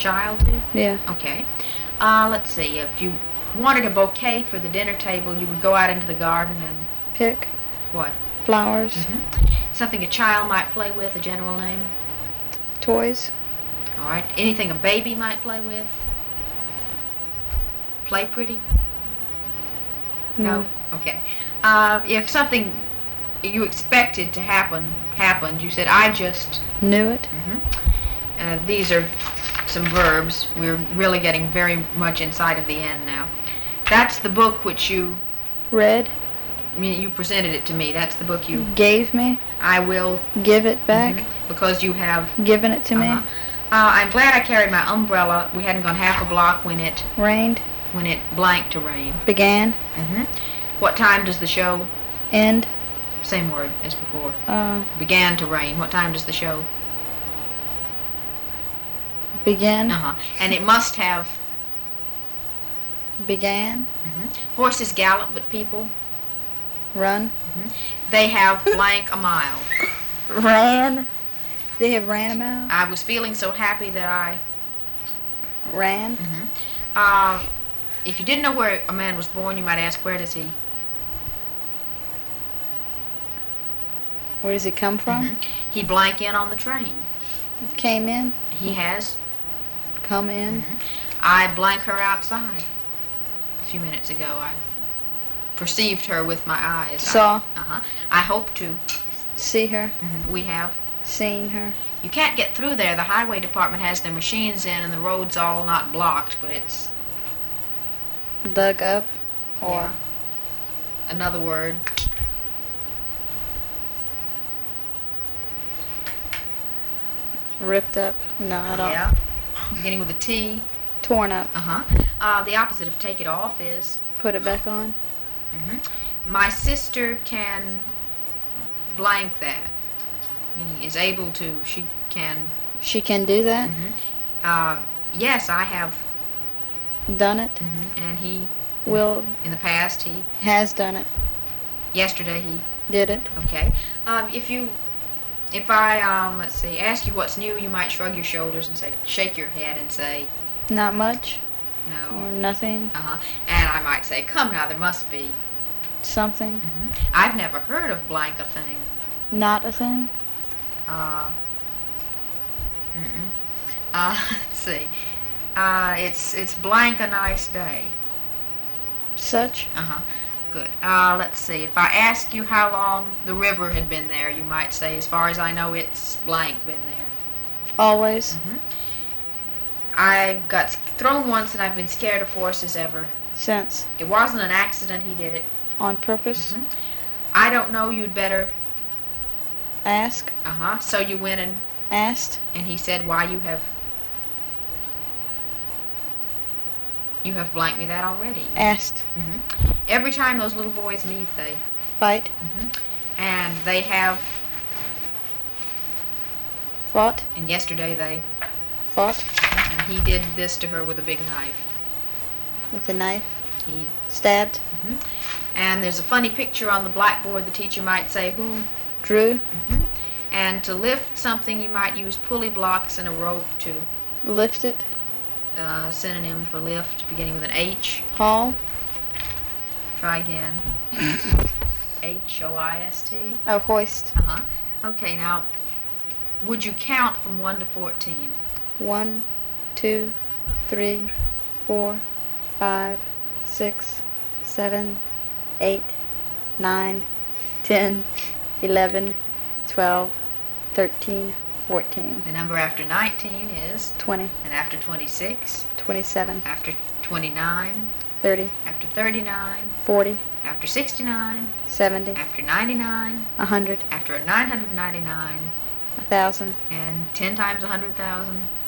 child to? Yeah. Okay. Let's see. If you wanted a bouquet for the dinner table, you would go out into the garden and Pick what? flowers. Something a child might play with, a general name. Toys. All right. Anything a baby might play with? Play pretty? No. Okay. If something you expected to happened, you said, I just... Knew it. These are some verbs. We're really getting very much inside of the end now. That's the book which you... Read. You presented it to me. That's the book you... Gave me. I will... Give it back. Because you have... Given it to me. I'm glad I carried my umbrella. We hadn't gone half a block when it... Rained. When it blanked to rain. Began. What time does the show... End. Same word as before. Began. Began to rain. What time does the show... Begin. And it must have... Began. Horses gallop, but people... Run. They have blank a mile. Ran. They have ran a mile. I was feeling so happy that I... Ran. If you didn't know where a man was born, you might ask, where does he... Where does he come from? He blank in on the train. Came in. He has... Come in. I blank her outside. A few minutes ago, I perceived her with my eyes. Saw. I hope to. See her. We have. Seen her. You can't get through there. The highway department has their machines in and the road's all not blocked, but it's... Dug up. Or... Another word. Ripped up. No, I don't. Yeah. Beginning with a T. Torn up. The opposite of take it off is... Put it back on. My sister can blank that. Meaning is able to, she can... She can do that? Yes, I have... Done it? And he... Will... In the past, he... Has done it. Yesterday, he... Did it. Okay. If I, let's see, ask you what's new, you might shrug your shoulders and say, shake your head and say... Not much? No. Or nothing? And I might say, come now, there must be... Something? I've never heard of blank a thing. Not a thing? Let's see. It's blank a nice day. Such? Good. Let's see. If I ask you how long the river had been there, you might say, as far as I know, it's blank been there. Always? I got thrown once and I've been scared of horses ever since. It wasn't an accident, he did it. On purpose? I don't know, you'd better... Ask? So you went and... Asked? And he said, why you have... You have blanked me that already. Asked. Every time those little boys meet, they... Fight. And they have... Fought. And yesterday they... Fought. And he did this to her with a big knife. With a knife? He... Stabbed. And there's a funny picture on the blackboard. The teacher might say, who... Drew. And to lift something, you might use pulley blocks and a rope to... Lift it. Synonym for lift, beginning with an H. Haul. Try again. H-O-I-S-T. Oh, hoist. Okay, now, would you count from 1 to 14? 1, 2, 3, 4, 5, 6, 7, 8, 9, 10, 11, 12, 13, 14. The number after 19 is? 20. And after 26? 27. After 29? 30. After 39? 40. After 69? 70. After 99? 100. After 999? 1,000. And 10 times 100,000?